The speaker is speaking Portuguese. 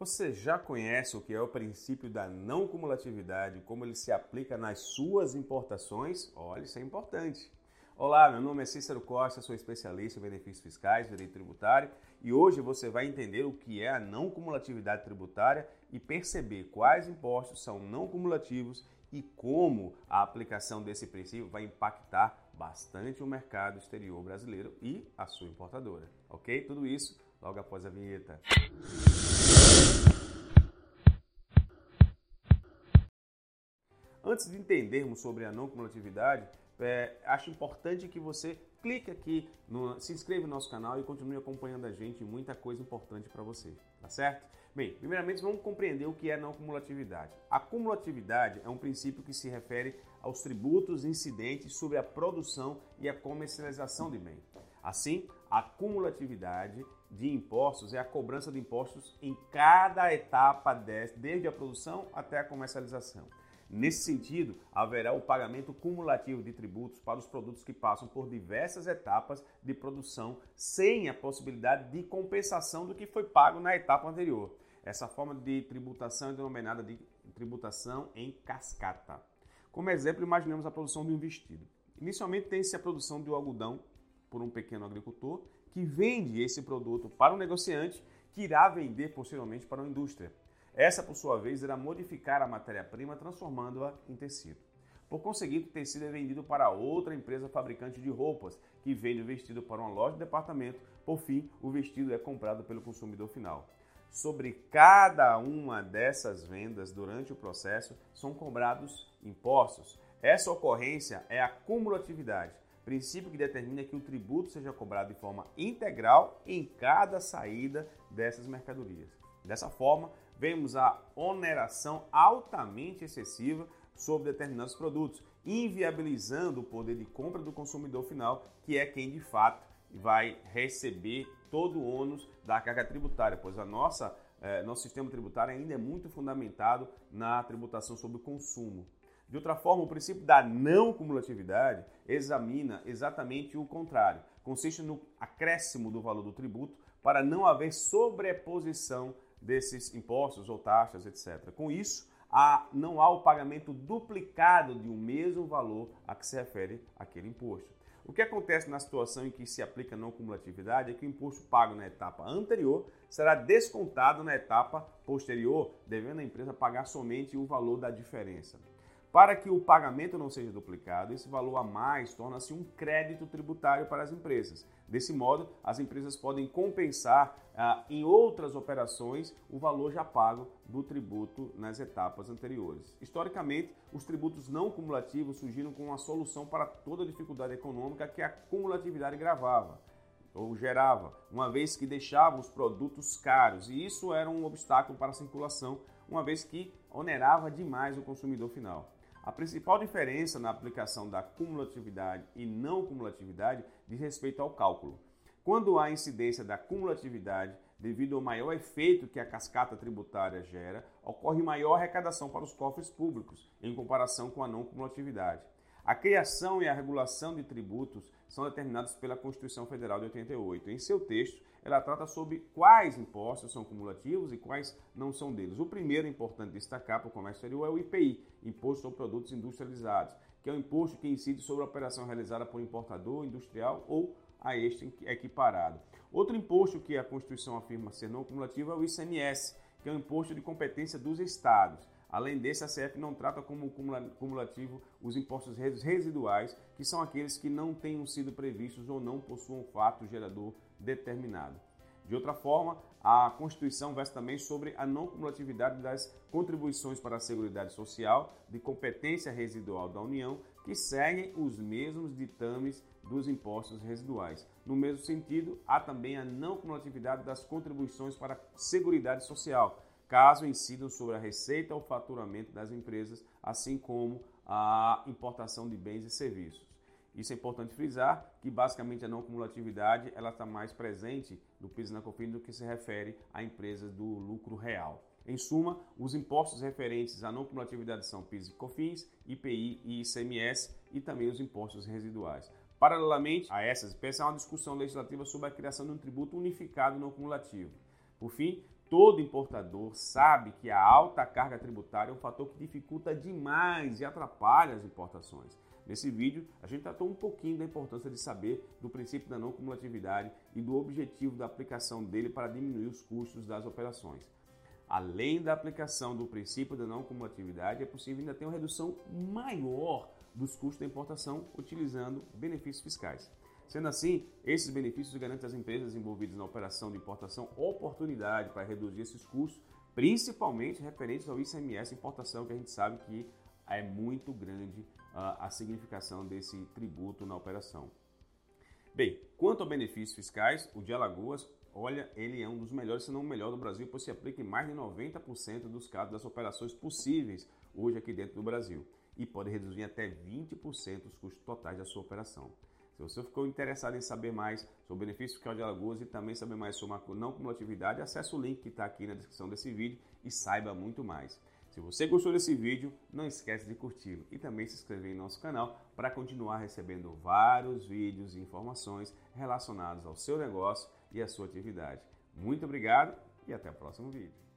Você já conhece o que é o princípio da não cumulatividade, como ele se aplica nas suas importações? Olha, isso é importante. Olá, meu nome é Cícero Costa, sou especialista em benefícios fiscais, direito tributário, e hoje você vai entender o que é a não cumulatividade tributária e perceber quais impostos são não cumulativos e como a aplicação desse princípio vai impactar bastante o mercado exterior brasileiro e a sua importadora, ok? Tudo isso logo após a vinheta. Antes de entendermos sobre a não cumulatividade, acho importante que você clique aqui, se inscreva no nosso canal e continue acompanhando a gente, muita coisa importante para você, tá certo? Bem, primeiramente vamos compreender o que é não cumulatividade. A cumulatividade é um princípio que se refere aos tributos incidentes sobre a produção e a comercialização de bem. Assim, a cumulatividade de impostos é a cobrança de impostos em cada etapa desde a produção até a comercialização. Nesse sentido, haverá o pagamento cumulativo de tributos para os produtos que passam por diversas etapas de produção, sem a possibilidade de compensação do que foi pago na etapa anterior. Essa forma de tributação é denominada de tributação em cascata. Como exemplo, imaginemos a produção de um vestido. Inicialmente tem-se a produção do algodão por um pequeno agricultor, que vende esse produto para um negociante, que irá vender posteriormente para uma indústria. Essa, por sua vez, irá modificar a matéria-prima, transformando-a em tecido. Por conseguinte, o tecido é vendido para outra empresa fabricante de roupas, que vende o vestido para uma loja de departamento. Por fim, o vestido é comprado pelo consumidor final. Sobre cada uma dessas vendas, durante o processo, são cobrados impostos. Essa ocorrência é a cumulatividade, princípio que determina que o tributo seja cobrado de forma integral em cada saída dessas mercadorias. Dessa forma, vemos a oneração altamente excessiva sobre determinados produtos, inviabilizando o poder de compra do consumidor final, que é quem de fato vai receber todo o ônus da carga tributária, pois nosso sistema tributário ainda é muito fundamentado na tributação sobre o consumo. De outra forma, o princípio da não cumulatividade examina exatamente o contrário. Consiste no acréscimo do valor do tributo para não haver sobreposição desses impostos ou taxas, etc. Com isso, não há o pagamento duplicado de um mesmo valor a que se refere aquele imposto. O que acontece na situação em que se aplica a não cumulatividade é que o imposto pago na etapa anterior será descontado na etapa posterior, devendo a empresa pagar somente o valor da diferença. Para que o pagamento não seja duplicado, esse valor a mais torna-se um crédito tributário para as empresas. Desse modo, as empresas podem compensar em outras operações o valor já pago do tributo nas etapas anteriores. Historicamente, os tributos não cumulativos surgiram com uma solução para toda dificuldade econômica que a cumulatividade gravava ou gerava, uma vez que deixava os produtos caros, e isso era um obstáculo para a circulação, uma vez que onerava demais o consumidor final. A principal diferença na aplicação da cumulatividade e não cumulatividade diz respeito ao cálculo. Quando há incidência da cumulatividade, devido ao maior efeito que a cascata tributária gera, ocorre maior arrecadação para os cofres públicos, em comparação com a não cumulatividade. A criação e a regulação de tributos são determinadas pela Constituição Federal de 88. Em seu texto, ela trata sobre quais impostos são cumulativos e quais não são deles. O primeiro importante destacar para o comércio exterior é o IPI, Imposto sobre Produtos Industrializados, que é o imposto que incide sobre a operação realizada por importador, industrial ou a este equiparado. Outro imposto que a Constituição afirma ser não cumulativo é o ICMS, que é o imposto de competência dos estados. Além desse, a CF não trata como cumulativo os impostos residuais, que são aqueles que não tenham sido previstos ou não possuam fato gerador determinado. De outra forma, a Constituição versa também sobre a não cumulatividade das contribuições para a Seguridade Social de competência residual da União, que seguem os mesmos ditames dos impostos residuais. No mesmo sentido, há também a não cumulatividade das contribuições para a Seguridade Social, caso incidam sobre a receita ou faturamento das empresas, assim como a importação de bens e serviços. Isso é importante frisar, que basicamente a não cumulatividade ela está mais presente no PIS e na COFINS do que se refere a empresas do lucro real. Em suma, os impostos referentes à não cumulatividade são PIS e COFINS, IPI e ICMS e também os impostos residuais. Paralelamente a essas, há uma discussão legislativa sobre a criação de um tributo unificado não cumulativo. Por fim, todo importador sabe que a alta carga tributária é um fator que dificulta demais e atrapalha as importações. Nesse vídeo, a gente tratou um pouquinho da importância de saber do princípio da não cumulatividade e do objetivo da aplicação dele para diminuir os custos das operações. Além da aplicação do princípio da não cumulatividade, é possível ainda ter uma redução maior dos custos da importação utilizando benefícios fiscais. Sendo assim, esses benefícios garantem às empresas envolvidas na operação de importação oportunidade para reduzir esses custos, principalmente referentes ao ICMS importação, que a gente sabe que é muito grande a significação desse tributo na operação. Bem, quanto a benefícios fiscais, o de Alagoas, olha, ele é um dos melhores, se não o melhor do Brasil, pois se aplica em mais de 90% dos casos das operações possíveis hoje aqui dentro do Brasil e pode reduzir até 20% os custos totais da sua operação. Se você ficou interessado em saber mais sobre o benefício fiscal de Alagoas e também saber mais sobre a não cumulatividade, acesse o link que está aqui na descrição desse vídeo e saiba muito mais. Se você gostou desse vídeo, não esquece de curti-lo e também se inscrever em nosso canal para continuar recebendo vários vídeos e informações relacionados ao seu negócio e à sua atividade. Muito obrigado e até o próximo vídeo.